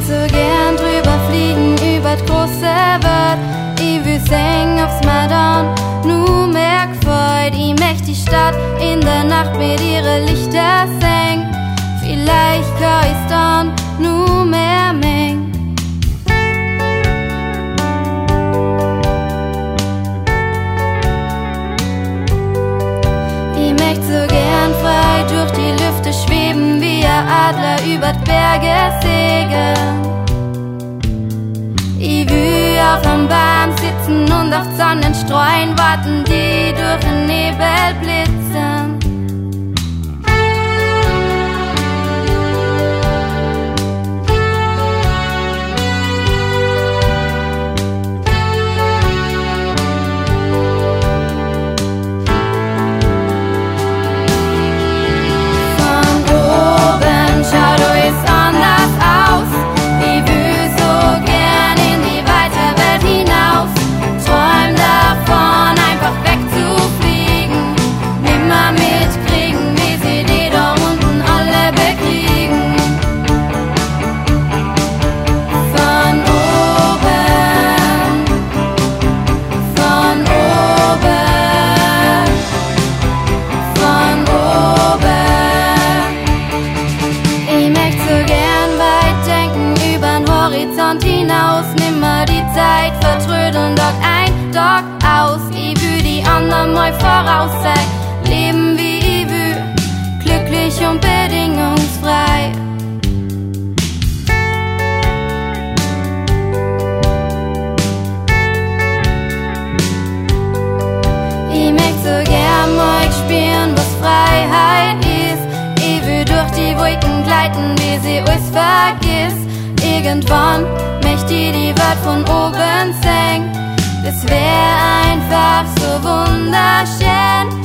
so gern drüber fliegen, über die große Welt. Ich will singen aufs Madon, nur mehr gefreut. Ich möchte die Stadt in der Nacht mit ihren Lichter singen. Vielleicht kann ich's dann nur mehr mengen. Ich möchte so gern frei durch die Lüfte schweben, wie ein Adler über die Berge segeln. Ich will auf einem Baum sitzen und auf Sonnenstrahlen warten, die durch den Nebel blitzen. Hinaus, nimmer die Zeit vertrödeln, dort ein, dort aus. Ich will die anderen mal voraus sein, leben wie ich will, glücklich und bedingungsfrei. Ich möchte so gern mal spüren, was Freiheit ist. Ich will durch die Wolken gleiten, wie sie alles vergisst. Irgendwann möchte ich die Welt von oben sehen. Das wär einfach so wunderschön.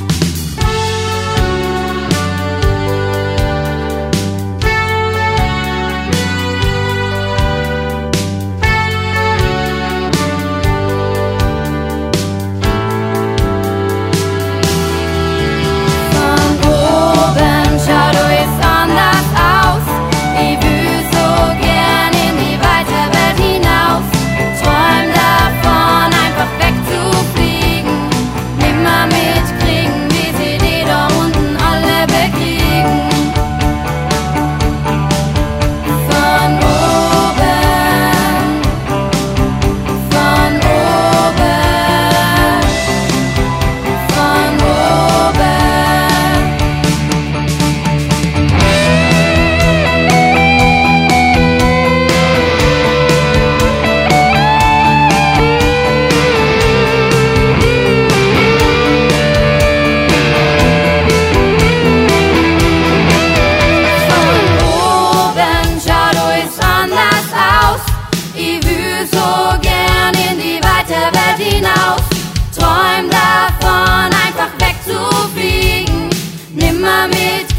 Träum davon, einfach wegzufliegen, nimmer mit